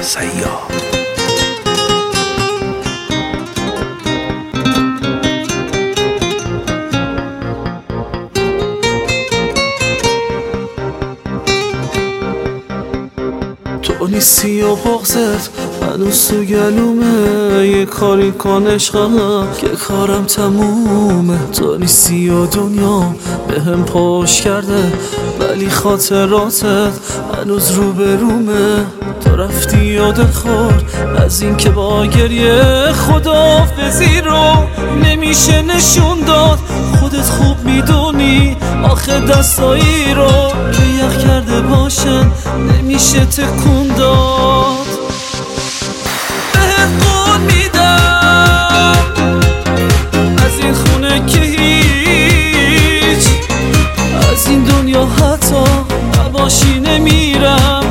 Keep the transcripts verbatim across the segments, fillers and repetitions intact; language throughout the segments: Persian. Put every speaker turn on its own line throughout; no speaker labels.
سیاه. تو نیستی و بغزت هنوز تو گلومه، یه کاری کن عشقم که کارم تمومه. تو نیستی و دنیا به هم پشت کرده، ولی خاطراتت هنوز رو به رومه. تو رفتی یاد خورد از این که با گریه خداحافظی رو نمیشه نشون داد. خودت خوب میدونی آخه دستایی رو که یخ کرده باشن نمیشه تکون داد. بهت قول میدم از این خونه که هیچ، از این دنیا حتی نباشی نمیرم.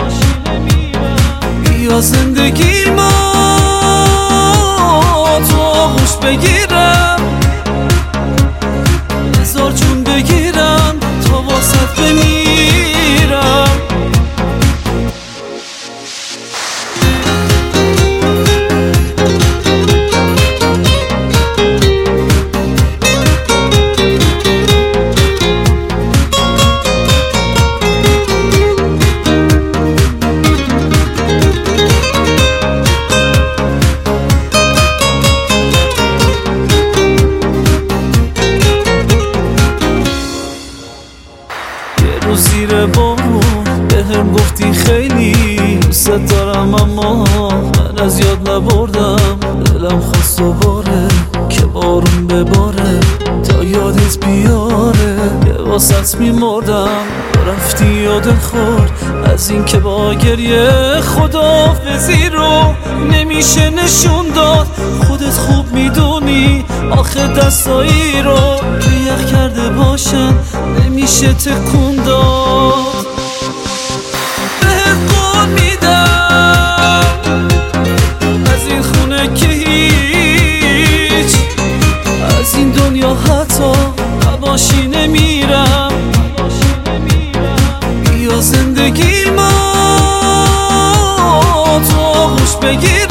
بیا زندگی ما تو آغوش بگیرم، هزار جون بگیرم تا واسط بمیرم. زیر بارون به هم گفتی خیلی دوست دارم، اما من از یاد نبردم. دلم خواست دوباره که بارون بباره تا یادت بیاره که واسط میمردم. رفتی یاد خورد از این که با گریه خداحافظی رو نمیشه نشون داد. خودت خوب میدونی آخه دستایی رو که یخ کرده باشن نمیشه تکون داد. بهت قول میدم از این خونه که هیچ، از این دنیا حتی نباشی نمیرم. بیا زندگی ما تو آغوش بگیر،